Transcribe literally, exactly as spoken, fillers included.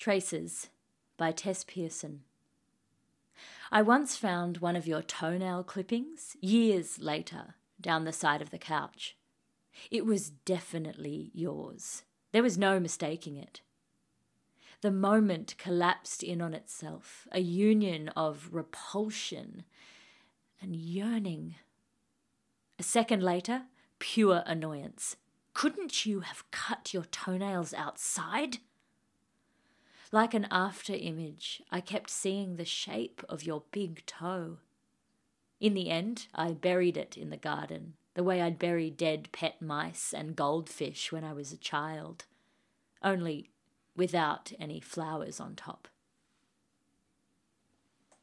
Traces by Tess Pearson. I once found one of your toenail clippings, years later, down the side of the couch. It was definitely yours. There was no mistaking it. The moment collapsed in on itself, a union of repulsion and yearning. A second later, pure annoyance. Couldn't you have cut your toenails outside? Like an after image, I kept seeing the shape of your big toe. In the end, I buried it in the garden, the way I'd bury dead pet mice and goldfish when I was a child, only without any flowers on top.